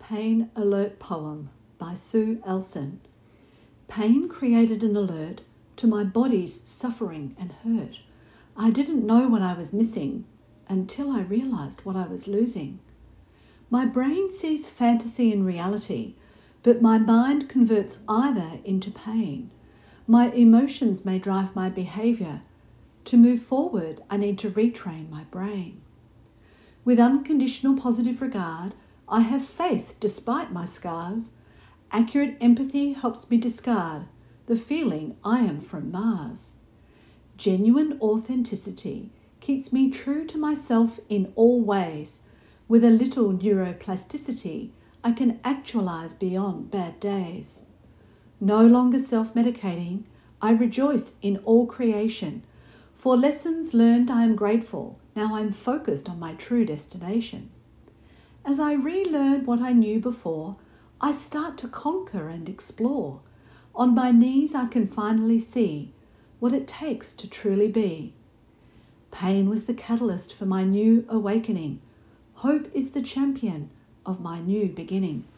Pain Alert Poem by Sue Elson. Pain created an alert to my body's suffering and hurt. I didn't know what I was missing until I realized what I was losing. My brain sees fantasy and reality, but my mind converts either into pain. My emotions may drive my behavior. To move forward, I need to retrain my brain. With unconditional positive regard, I have faith despite my scars. Accurate empathy helps me discard the feeling I am from Mars. Genuine authenticity keeps me true to myself in all ways. With a little neuroplasticity, I can actualize beyond bad days. No longer self-medicating, I rejoice in all creation. For lessons learned, I am grateful. Now I'm focused on my true destination. As I relearn what I knew before, I start to conquer and explore. On my knees, I can finally see what it takes to truly be. Pain was the catalyst for my new awakening. Hope is the champion of my new beginning.